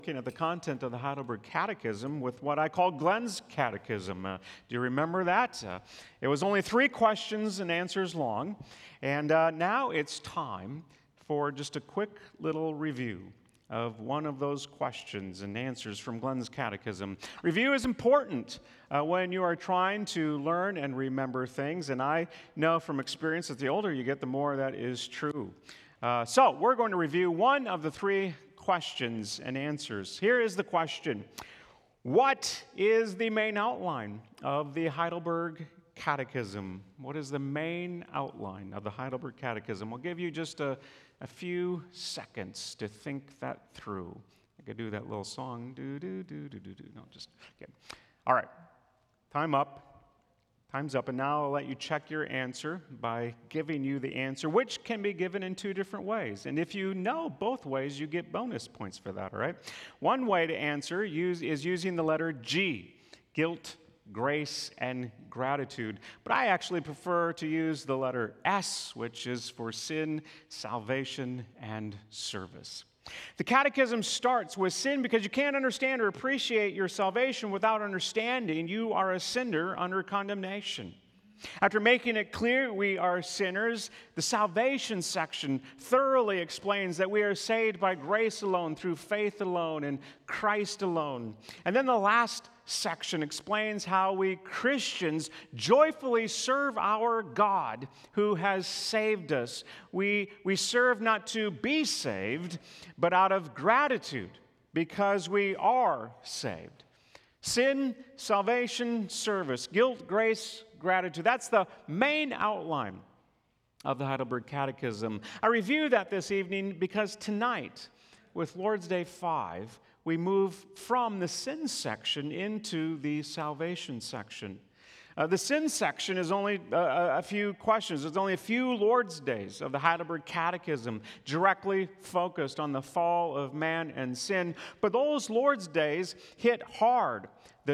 Looking at the content of the Heidelberg Catechism with what I call Glenn's Catechism. Do you remember that? It was only 3 questions and answers long, and now it's time for just a quick little review of one of those questions and answers from Glenn's Catechism. Review is important when you are trying to learn and remember things, and I know from experience that the older you get, the more that is true. So we're going to review one of the 3 questions and answers. Here is the question: what is the main outline of the Heidelberg Catechism? What is the main outline of the Heidelberg Catechism? I'll give you just a few seconds to think that through. I could do that little song. No, just okay. All right. Time's up, and now I'll let you check your answer by giving you the answer, which can be given in 2 different ways. And if you know both ways, you get bonus points for that, all right? One way to answer is using the letter G, guilt, grace, and gratitude. But I actually prefer to use the letter S, which is for sin, salvation, and service. The Catechism starts with sin because you can't understand or appreciate your salvation without understanding you are a sinner under condemnation. After making it clear we are sinners, the salvation section thoroughly explains that we are saved by grace alone, through faith alone, and Christ alone. And then the last section explains how we Christians joyfully serve our God who has saved us. We serve not to be saved, but out of gratitude because we are saved. Sin, salvation, service, guilt, grace, gratitude. That's the main outline of the Heidelberg Catechism. I review that this evening because tonight, with Lord's Day 5, we move from the sin section into the salvation section. The sin section is only a few questions. There's only a few Lord's Days of the Heidelberg Catechism directly focused on the fall of man and sin. But those Lord's Days hit hard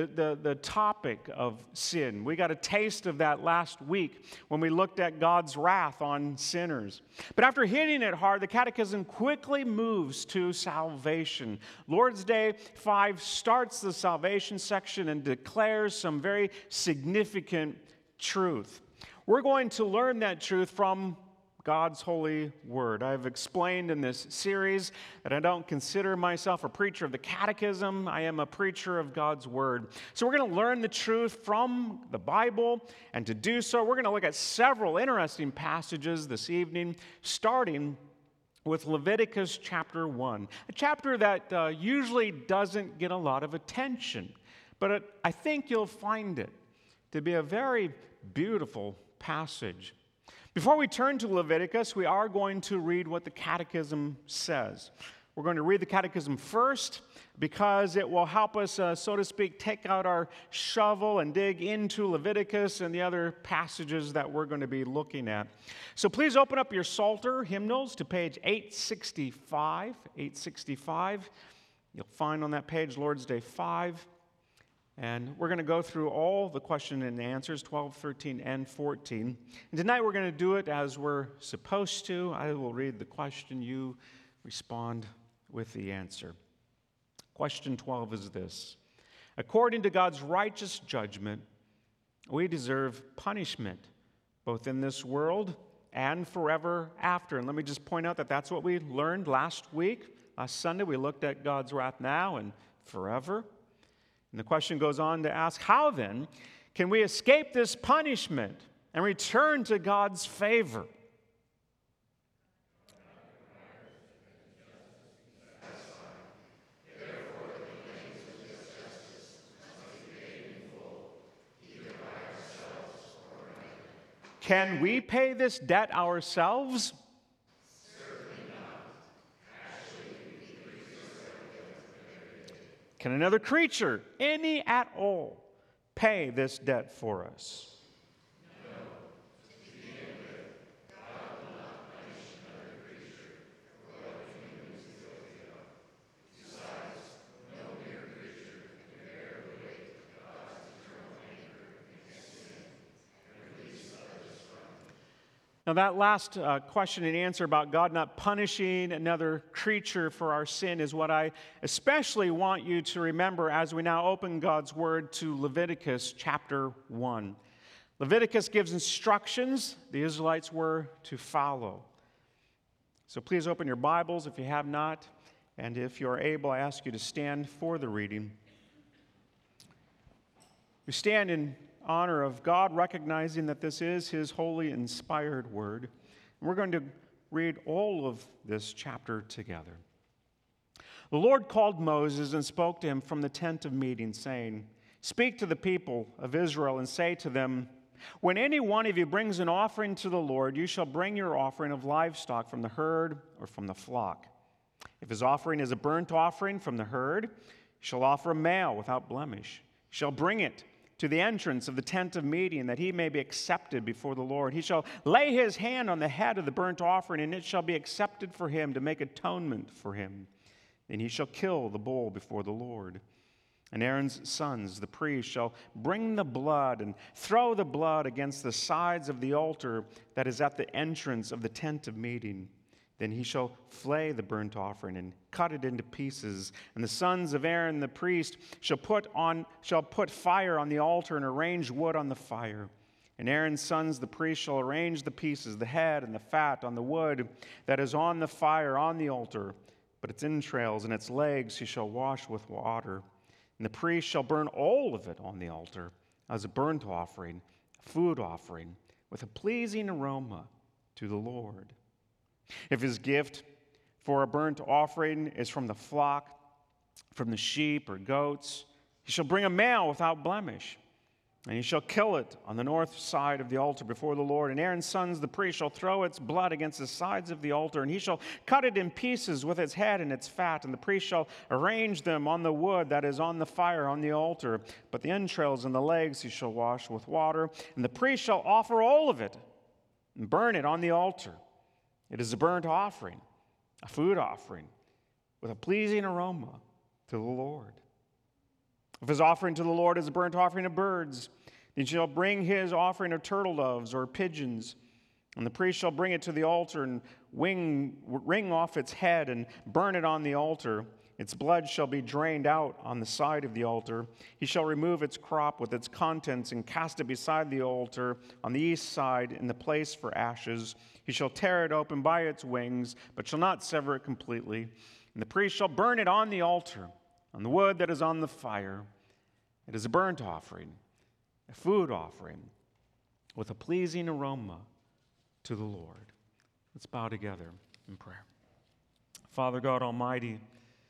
the topic of sin. We got a taste of that last week when we looked at God's wrath on sinners. But after hitting it hard, the Catechism quickly moves to salvation. Lord's Day 5 starts the salvation section and declares some very significant truth. We're going to learn that truth from God's holy word. I've explained in this series that I don't consider myself a preacher of the catechism. I am a preacher of God's word. So we're going to learn the truth from the Bible, and to do so, we're going to look at several interesting passages this evening, starting with Leviticus chapter 1, a chapter that usually doesn't get a lot of attention, but I think you'll find it to be a very beautiful passage. Before we turn to Leviticus, we are going to read what the Catechism says. We're going to read the Catechism first because it will help us, so to speak, take out our shovel and dig into Leviticus and the other passages that we're going to be looking at. So please open up your Psalter hymnals to page 865. 865. You'll find on that page Lord's Day 5. And we're going to go through all the question and answers, 12, 13, and 14. And tonight we're going to do it as we're supposed to. I will read the question, you respond with the answer. Question 12 is this: according to God's righteous judgment, we deserve punishment, both in this world and forever after. And let me just point out that that's what we learned last week. Last Sunday we looked at God's wrath now and forever. And the question goes on to ask, how then can we escape this punishment and return to God's favor? Can we pay this debt ourselves? Can another creature, any at all, pay this debt for us? No. To begin with, God will not punish another creature for what humans is guilty of. Besides, no mere creature can bear the weight of God's eternal anger against sin and release others from it. Now, that last question and answer about God not punishing another creature for our sin is what I especially want you to remember as we now open God's Word to Leviticus chapter 1. Leviticus gives instructions the Israelites were to follow. So please open your Bibles if you have not, and if you are able, I ask you to stand for the reading. We stand in honor of God, recognizing that this is His holy, inspired Word. And we're going to read all of this chapter together. The Lord called Moses and spoke to him from the tent of meeting, saying, "Speak to the people of Israel and say to them, when any one of you brings an offering to the Lord, you shall bring your offering of livestock from the herd or from the flock. If his offering is a burnt offering from the herd, you shall offer a male without blemish. You shall bring it to the entrance of the tent of meeting, that he may be accepted before the Lord. He shall lay his hand on the head of the burnt offering, and it shall be accepted for him to make atonement for him. Then he shall kill the bull before the Lord. And Aaron's sons, the priests, shall bring the blood and throw the blood against the sides of the altar that is at the entrance of the tent of meeting. Then he shall flay the burnt offering and cut it into pieces. And the sons of Aaron the priest shall put fire on the altar and arrange wood on the fire. And Aaron's sons the priest shall arrange the pieces, the head and the fat on the wood that is on the fire on the altar. But its entrails and its legs he shall wash with water. And the priest shall burn all of it on the altar as a burnt offering, a food offering, with a pleasing aroma to the Lord. If his gift for a burnt offering is from the flock, from the sheep or goats, he shall bring a male without blemish, and he shall kill it on the north side of the altar before the Lord. And Aaron's sons, the priest, shall throw its blood against the sides of the altar, and he shall cut it in pieces with its head and its fat, and the priest shall arrange them on the wood that is on the fire on the altar. But the entrails and the legs he shall wash with water, and the priest shall offer all of it and burn it on the altar. It is a burnt offering, a food offering, with a pleasing aroma to the Lord. If his offering to the Lord is a burnt offering of birds, then he shall bring his offering of turtle doves or pigeons, and the priest shall bring it to the altar and wring off its head and burn it on the altar. Its blood shall be drained out on the side of the altar. He shall remove its crop with its contents and cast it beside the altar on the east side in the place for ashes. He shall tear it open by its wings, but shall not sever it completely. And the priest shall burn it on the altar, on the wood that is on the fire. It is a burnt offering, a food offering, with a pleasing aroma to the Lord. Let's bow together in prayer. Father God Almighty,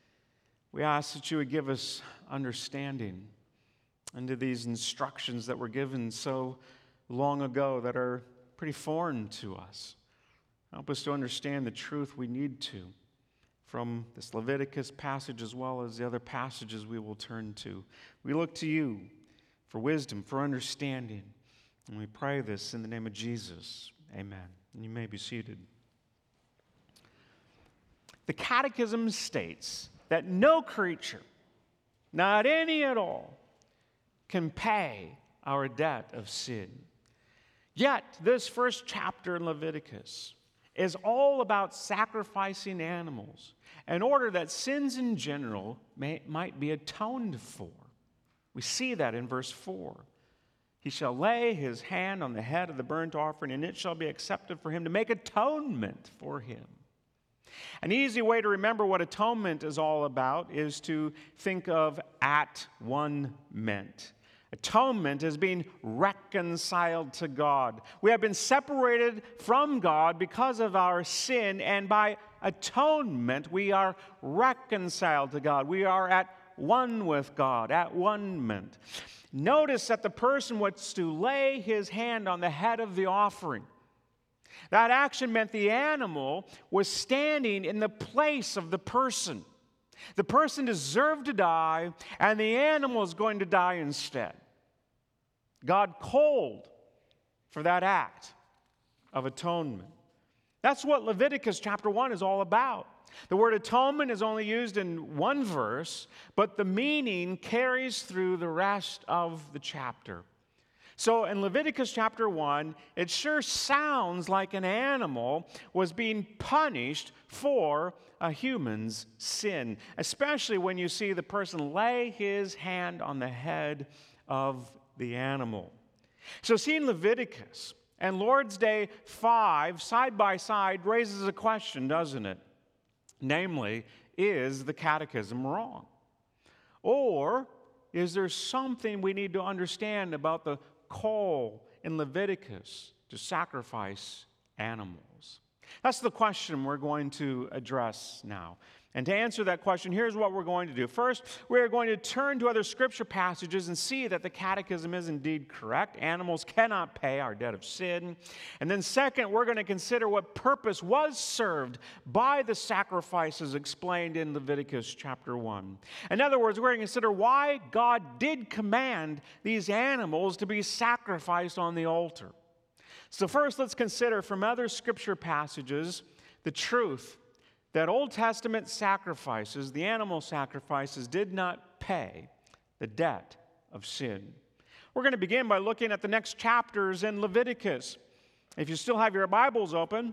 we ask that you would give us understanding into these instructions that were given so long ago that are pretty foreign to us. Help us to understand the truth we need to from this Leviticus passage as well as the other passages we will turn to. We look to you for wisdom, for understanding, and we pray this in the name of Jesus. Amen. And you may be seated. The Catechism states that no creature, not any at all, can pay our debt of sin. Yet, this first chapter in Leviticus is all about sacrificing animals in order that sins in general might be atoned for. We see that in verse 4. He shall lay his hand on the head of the burnt offering, and it shall be accepted for him to make atonement for him. An easy way to remember what atonement is all about is to think of at-one-ment. Atonement is being reconciled to God. We have been separated from God because of our sin, and by atonement, we are reconciled to God. We are at one with God, at one-ment. Notice that the person was to lay his hand on the head of the offering. That action meant the animal was standing in the place of the person. The person deserved to die, and the animal is going to die instead. God called for that act of atonement. That's what Leviticus chapter 1 is all about. The word atonement is only used in one verse, but the meaning carries through the rest of the chapter. So in Leviticus chapter 1, it sure sounds like an animal was being punished for a human's sin, especially when you see the person lay his hand on the head of the animal. So seeing Leviticus and Lord's Day 5 side by side raises a question, doesn't it? Namely, is the catechism wrong? Or is there something we need to understand about the call in Leviticus to sacrifice animals? That's the question we're going to address now. And to answer that question, here's what we're going to do. First, we're going to turn to other scripture passages and see that the catechism is indeed correct. Animals cannot pay our debt of sin. And then second, we're going to consider what purpose was served by the sacrifices explained in Leviticus chapter 1. In other words, we're going to consider why God did command these animals to be sacrificed on the altar. So first, let's consider from other scripture passages the truth that Old Testament sacrifices, the animal sacrifices, did not pay the debt of sin. We're going to begin by looking at the next chapters in Leviticus. If you still have your Bibles open,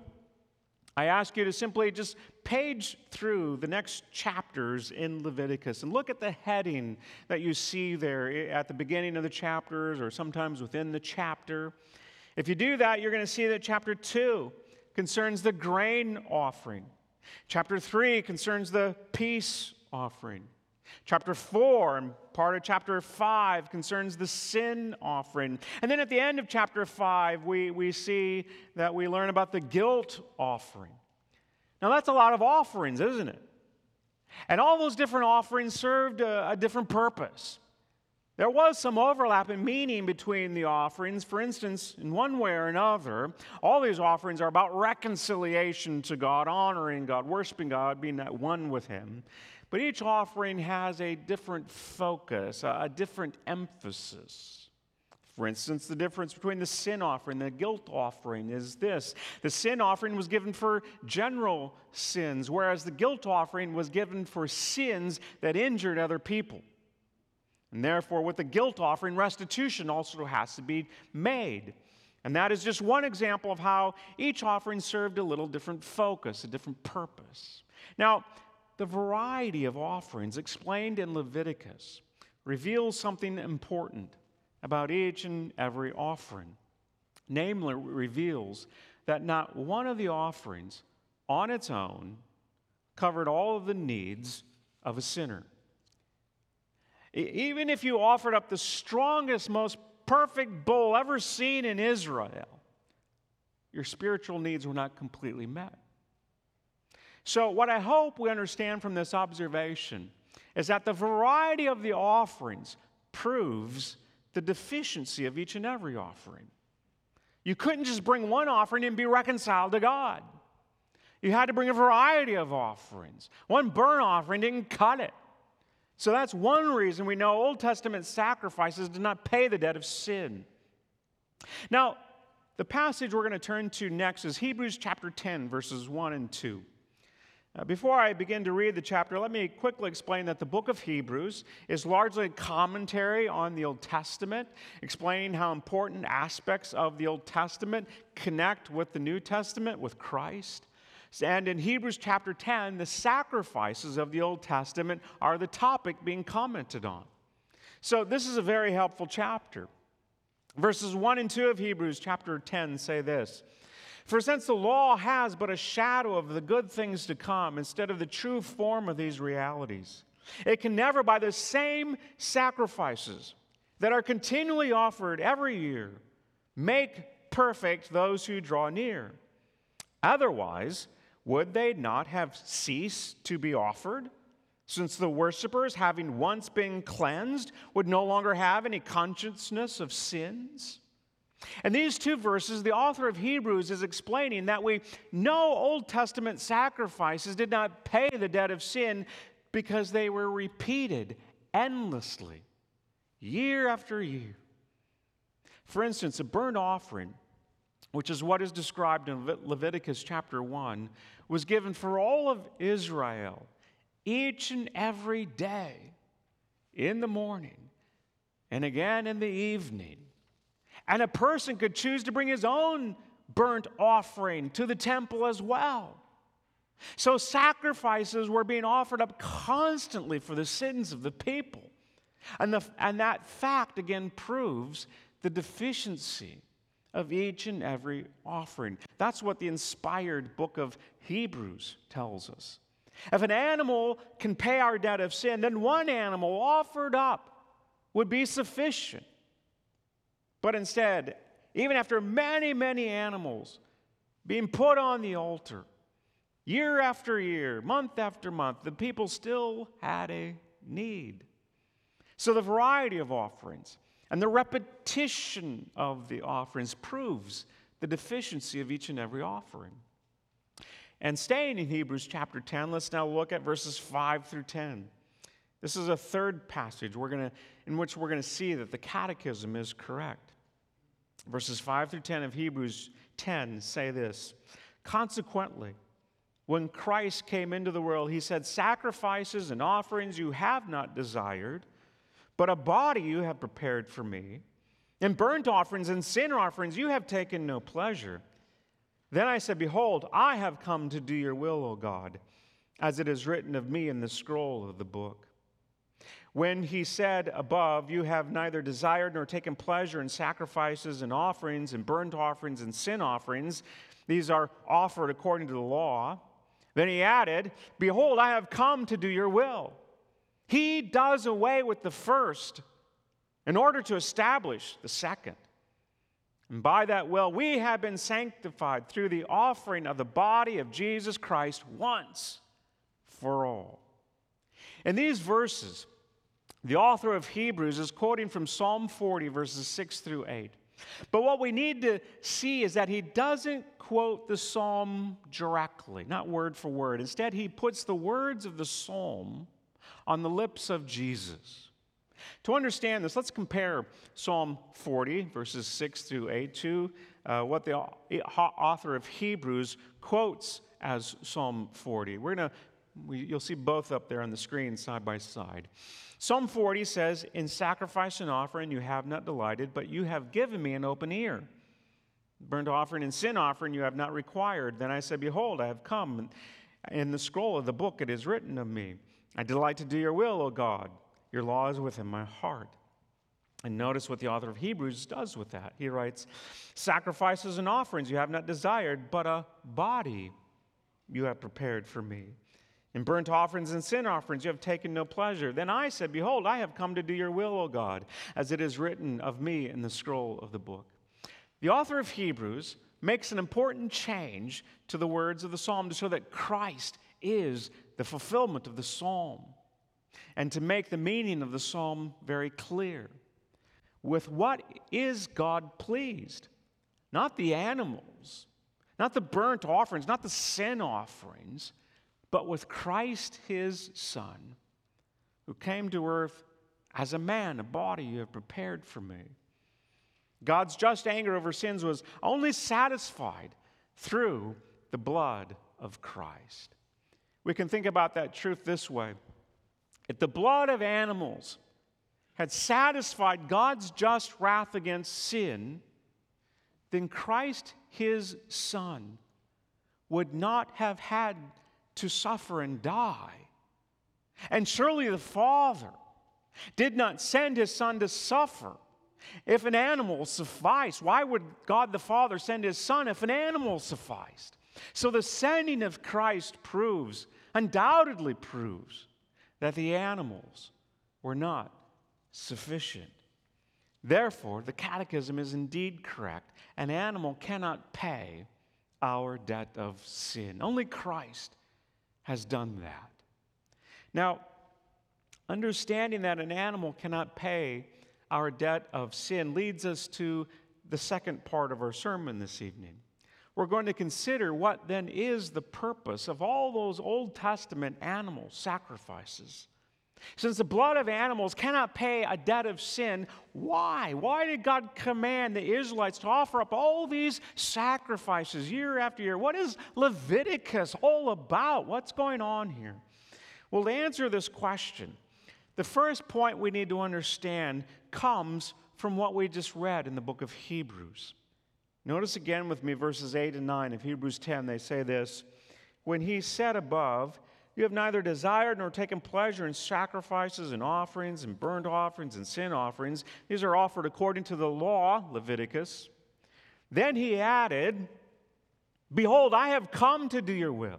I ask you to simply just page through the next chapters in Leviticus and look at the heading that you see there at the beginning of the chapters or sometimes within the chapter. If you do that, you're going to see that chapter 2 concerns the grain offering. Chapter 3 concerns the peace offering. Chapter 4 and part of chapter 5 concerns the sin offering. And then at the end of chapter 5, we see that we learn about the guilt offering. Now that's a lot of offerings, isn't it? And all those different offerings served a different purpose. There was some overlap in meaning between the offerings. For instance, in one way or another, all these offerings are about reconciliation to God, honoring God, worshiping God, being at one with Him. But each offering has a different focus, a different emphasis. For instance, the difference between the sin offering and the guilt offering is this. The sin offering was given for general sins, whereas the guilt offering was given for sins that injured other people. And therefore, with the guilt offering, restitution also has to be made. And that is just one example of how each offering served a little different focus, a different purpose. Now, the variety of offerings explained in Leviticus reveals something important about each and every offering. Namely, it reveals that not one of the offerings on its own covered all of the needs of a sinner. Even if you offered up the strongest, most perfect bull ever seen in Israel, your spiritual needs were not completely met. So what I hope we understand from this observation is that the variety of the offerings proves the deficiency of each and every offering. You couldn't just bring one offering and be reconciled to God. You had to bring a variety of offerings. One burnt offering didn't cut it. So that's one reason we know Old Testament sacrifices did not pay the debt of sin. Now, the passage we're going to turn to next is Hebrews chapter 10, verses 1 and 2. Before I begin to read the chapter, let me quickly explain that the book of Hebrews is largely a commentary on the Old Testament, explaining how important aspects of the Old Testament connect with the New Testament, with Christ. And in Hebrews chapter 10, the sacrifices of the Old Testament are the topic being commented on. So this is a very helpful chapter. Verses 1 and 2 of Hebrews chapter 10 say this: "For since the law has but a shadow of the good things to come instead of the true form of these realities, it can never, by the same sacrifices that are continually offered every year, make perfect those who draw near. Otherwise, would they not have ceased to be offered, since the worshipers, having once been cleansed, would no longer have any consciousness of sins?" In these two verses, the author of Hebrews is explaining that we know Old Testament sacrifices did not pay the debt of sin because they were repeated endlessly, year after year. For instance, a burnt offering, which is what is described in Leviticus chapter 1, was given for all of Israel each and every day, in the morning and again in the evening. And a person could choose to bring his own burnt offering to the temple as well. So sacrifices were being offered up constantly for the sins of the people. And that fact, again, proves the deficiency of each and every offering. That's what the inspired book of Hebrews tells us. If an animal can pay our debt of sin, then one animal offered up would be sufficient. But instead, even after many, many animals being put on the altar, year after year, month after month, the people still had a need. So the variety of offerings and the repetition of the offerings proves the deficiency of each and every offering. And staying in Hebrews chapter 10, let's now look at verses 5 through 10. This is a third passage in which we're going to see that the catechism is correct. Verses 5 through 10 of Hebrews 10 say this: "Consequently, when Christ came into the world, he said, 'Sacrifices and offerings you have not desired, but a body you have prepared for me. And burnt offerings and sin offerings you have taken no pleasure.' Then I said, 'Behold, I have come to do your will, O God, as it is written of me in the scroll of the book.' When he said above, 'You have neither desired nor taken pleasure in sacrifices and offerings and burnt offerings and sin offerings,' these are offered according to the law. Then he added, 'Behold, I have come to do your will.' He does away with the first in order to establish the second. And by that will, we have been sanctified through the offering of the body of Jesus Christ once for all." In these verses, the author of Hebrews is quoting from Psalm 40, verses 6 through 8. But what we need to see is that he doesn't quote the psalm directly, not word for word. Instead, he puts the words of the psalm on the lips of Jesus. To understand this, let's compare Psalm 40, verses 6 through 8, to what the author of Hebrews quotes as Psalm 40. You'll see both up there on the screen side by side. Psalm 40 says, "In sacrifice and offering you have not delighted, but you have given me an open ear. Burnt offering and sin offering you have not required. Then I said, Behold, I have come. In the scroll of the book it is written of me. I delight to do your will, O God. Your law is within my heart." And notice what the author of Hebrews does with that. He writes, "Sacrifices and offerings you have not desired, but a body you have prepared for me. In burnt offerings and sin offerings you have taken no pleasure. Then I said, Behold, I have come to do your will, O God, as it is written of me in the scroll of the book." The author of Hebrews makes an important change to the words of the psalm to show that Christ is the fulfillment of the psalm, and to make the meaning of the psalm very clear. With what is God pleased? Not the animals, not the burnt offerings, not the sin offerings, but with Christ his Son, who came to earth as a man, a body you have prepared for me. God's just anger over sins was only satisfied through the blood of Christ. We can think about that truth this way. If the blood of animals had satisfied God's just wrath against sin, then Christ, his Son, would not have had to suffer and die. And surely the Father did not send his Son to suffer. If an animal sufficed, why would God the Father send his Son if an animal sufficed? So the sending of Christ undoubtedly proves, that the animals were not sufficient. Therefore, the catechism is indeed correct. An animal cannot pay our debt of sin. Only Christ has done that. Now, understanding that an animal cannot pay our debt of sin leads us to the second part of our sermon this evening. We're going to consider what then is the purpose of all those Old Testament animal sacrifices. Since the blood of animals cannot pay a debt of sin, why? Why did God command the Israelites to offer up all these sacrifices year after year? What is Leviticus all about? What's going on here? Well, to answer this question, the first point we need to understand comes from what we just read in the book of Hebrews. Notice again with me verses 8 and 9 of Hebrews 10. They say this, "When he said above, you have neither desired nor taken pleasure in sacrifices and offerings and burnt offerings and sin offerings. These are offered according to the law," Leviticus. Then he added, "Behold, I have come to do your will."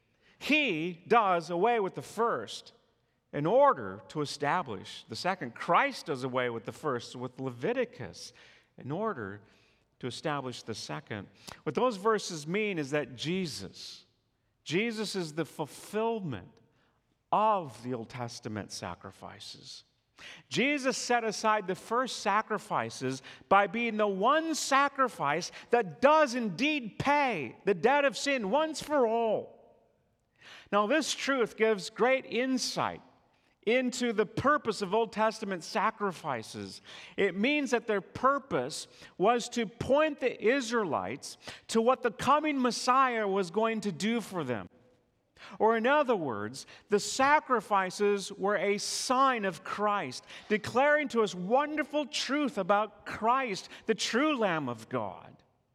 He does away with the first in order to establish the second. Christ does away with the first with Leviticus in order to establish the second. What those verses mean is that Jesus is the fulfillment of the Old Testament sacrifices. Jesus set aside the first sacrifices by being the one sacrifice that does indeed pay the debt of sin once for all. Now, this truth gives great insight into the purpose of Old Testament sacrifices. It means that their purpose was to point the Israelites to what the coming Messiah was going to do for them. Or in other words, the sacrifices were a sign of Christ, declaring to us wonderful truth about Christ, the true Lamb of God.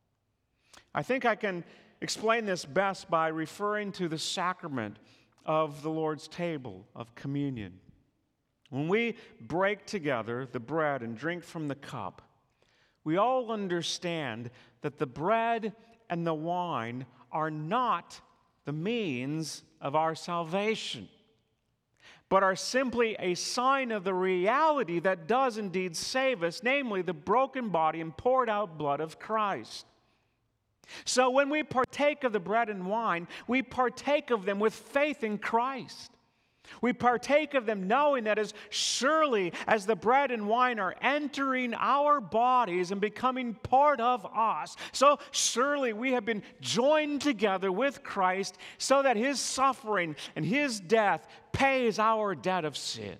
I think I can explain this best by referring to the sacrament of the Lord's table of communion. When we break together the bread and drink from the cup, we all understand that the bread and the wine are not the means of our salvation, but are simply a sign of the reality that does indeed save us, namely the broken body and poured out blood of Christ. So when we partake of the bread and wine, we partake of them with faith in Christ. We partake of them knowing that as surely as the bread and wine are entering our bodies and becoming part of us, so surely we have been joined together with Christ so that his suffering and his death pays our debt of sin.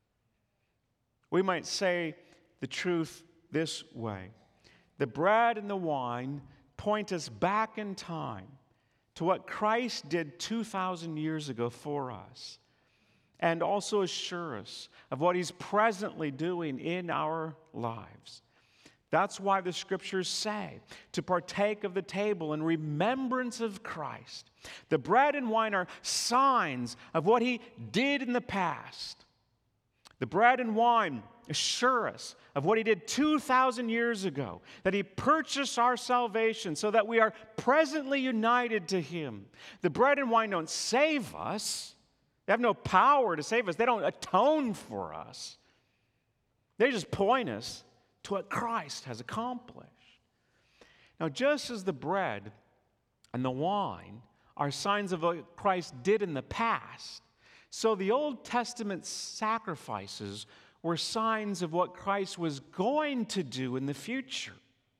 We might say the truth this way. The bread and the wine point us back in time to what Christ did 2,000 years ago for us, and also assure us of what he's presently doing in our lives. That's why the scriptures say to partake of the table in remembrance of Christ. The bread and wine are signs of what he did in the past. The bread and wine assure us of what he did 2,000 years ago, that he purchased our salvation so that we are presently united to him. The bread and wine don't save us. They have no power to save us. They don't atone for us. They just point us to what Christ has accomplished. Now, just as the bread and the wine are signs of what Christ did in the past, so the Old Testament sacrifices were signs of what Christ was going to do in the future.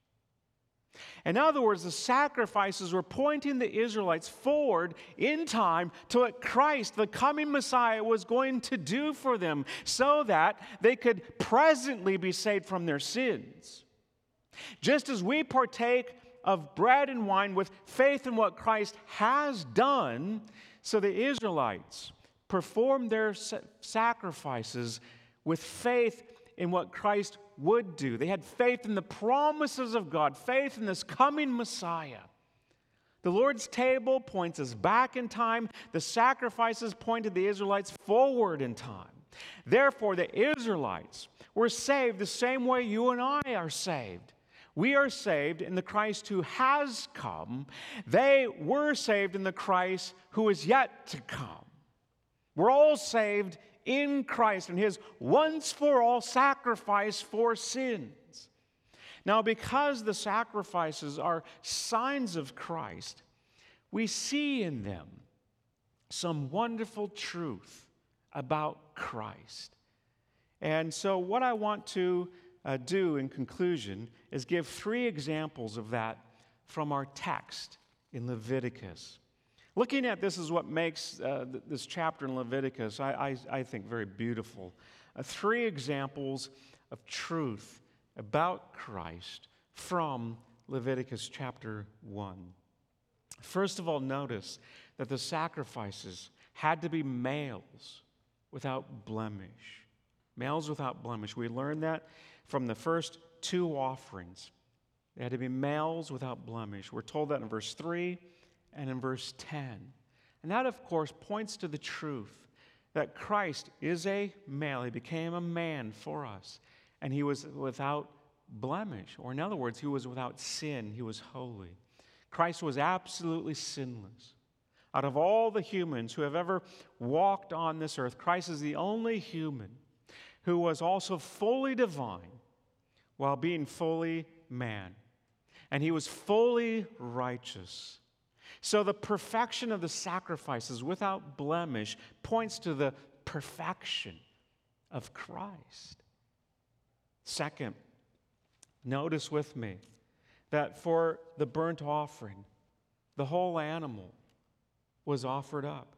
In other words, the sacrifices were pointing the Israelites forward in time to what Christ, the coming Messiah, was going to do for them so that they could presently be saved from their sins. Just as we partake of bread and wine with faith in what Christ has done, so the Israelites performed their sacrifices with faith in what Christ would do. They had faith in the promises of God, faith in this coming Messiah. The Lord's table points us back in time. The sacrifices pointed the Israelites forward in time. Therefore, the Israelites were saved the same way you and I are saved. We are saved in the Christ who has come. They were saved in the Christ who is yet to come. We're all saved in Christ and his once-for-all sacrifice for sins. Now, because the sacrifices are signs of Christ, we see in them some wonderful truth about Christ. And so what I want to do in conclusion is give 3 examples of that from our text in Leviticus. Looking at this is what makes this chapter in Leviticus, I think, very beautiful. 3 examples of truth about Christ from Leviticus chapter 1. First of all, notice that the sacrifices had to be males without blemish. Males without blemish. We learned that from the first two offerings. They had to be males without blemish. We're told that in verse 3 and in verse 10. And that, of course, points to the truth that Christ is a male. He became a man for us. And he was without blemish. Or in other words, he was without sin. He was holy. Christ was absolutely sinless. Out of all the humans who have ever walked on this earth, Christ is the only human who was also fully divine while being fully man. And he was fully righteous. So the perfection of the sacrifices without blemish points to the perfection of Christ. Second, notice with me that for the burnt offering, the whole animal was offered up.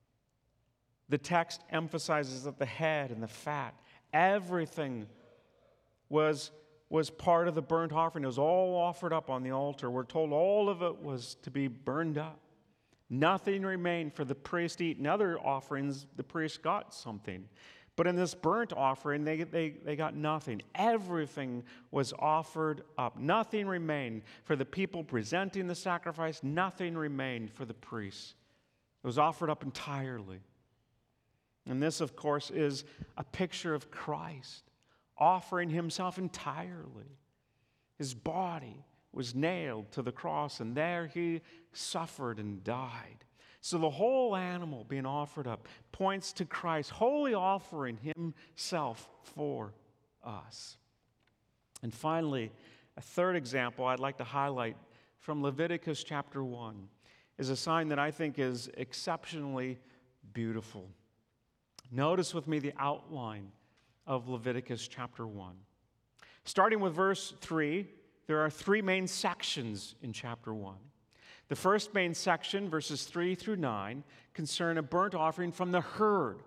The text emphasizes that the head and the fat, everything was part of the burnt offering. It was all offered up on the altar. We're told all of it was to be burned up. Nothing remained for the priest to eat. In other offerings, the priest got something. But in this burnt offering, they got nothing. Everything was offered up. Nothing remained for the people presenting the sacrifice. Nothing remained for the priests. It was offered up entirely. And this, of course, is a picture of Christ offering himself entirely. His body was nailed to the cross, and there he suffered and died. So the whole animal being offered up points to Christ wholly offering himself for us. And finally, a third example I'd like to highlight from Leviticus chapter 1 is a sign that I think is exceptionally beautiful. Notice with me the outline of Leviticus chapter 1. Starting with verse 3, there are three main sections in chapter 1. The first main section, verses 3 through 9, concern a burnt offering from the herd.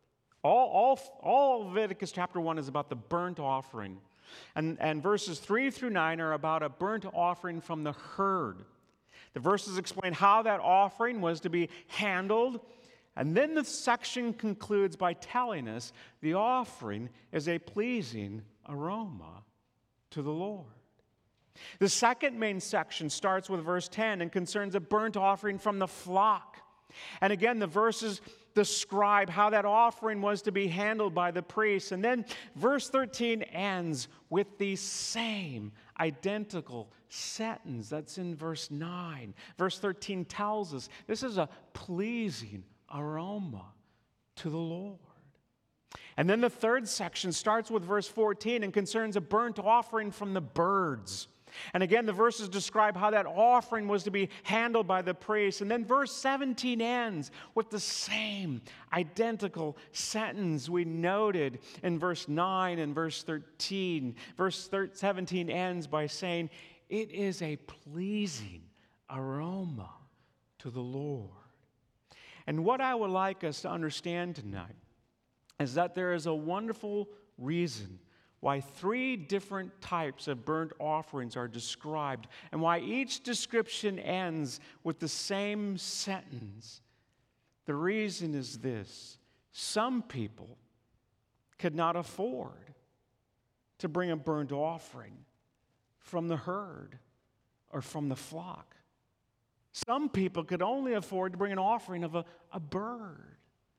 All Leviticus chapter 1 is about the burnt offering. And verses 3 through 9 are about a burnt offering from the herd. The verses explain how that offering was to be handled. And then the section concludes by telling us the offering is a pleasing aroma to the Lord. The second main section starts with verse 10 and concerns a burnt offering from the flock. And again, the verses describe how that offering was to be handled by the priests. And then verse 13 ends with the same identical sentence that's in verse 9. Verse 13 tells us this is a pleasing aroma to the Lord. And then the third section starts with verse 14 and concerns a burnt offering from the birds. And again, the verses describe how that offering was to be handled by the priest. And then verse 17 ends with the same identical sentence we noted in verse 9 and verse 13. Verse 17 ends by saying, "It is a pleasing aroma to the Lord." And what I would like us to understand tonight is that there is a wonderful reason why three different types of burnt offerings are described and why each description ends with the same sentence. The reason is this: some people could not afford to bring a burnt offering from the herd or from the flock. Some people could only afford to bring an offering of a bird.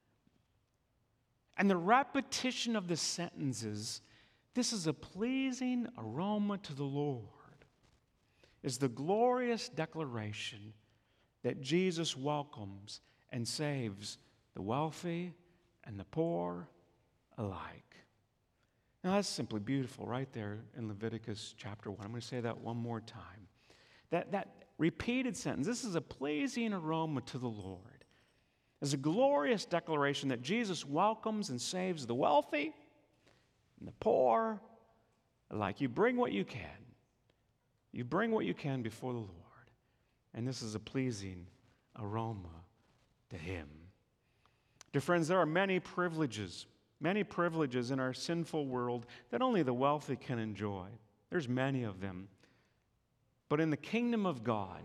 And the repetition of the sentences, "This is a pleasing aroma to the Lord," is the glorious declaration that Jesus welcomes and saves the wealthy and the poor alike. Now that's simply beautiful right there in Leviticus chapter 1. I'm going to say that one more time. That repeated sentence, "This is a pleasing aroma to the Lord," is a glorious declaration that Jesus welcomes and saves the wealthy and the poor alike. You bring what you can. You bring what you can before the Lord. And this is a pleasing aroma to Him. Dear friends, there are many privileges in our sinful world that only the wealthy can enjoy. There's many of them. But in the kingdom of God,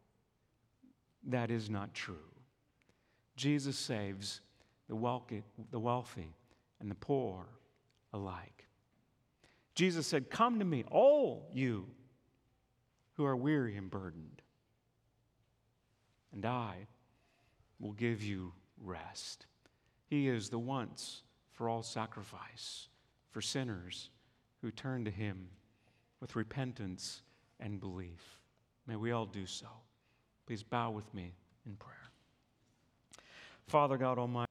that is not true. Jesus saves the wealthy and the poor alike. Jesus said, "Come to me, all you who are weary and burdened, and I will give you rest." He is the once for all sacrifice for sinners who turn to Him with repentance and belief. May we all do so. Please bow with me in prayer. Father God Almighty,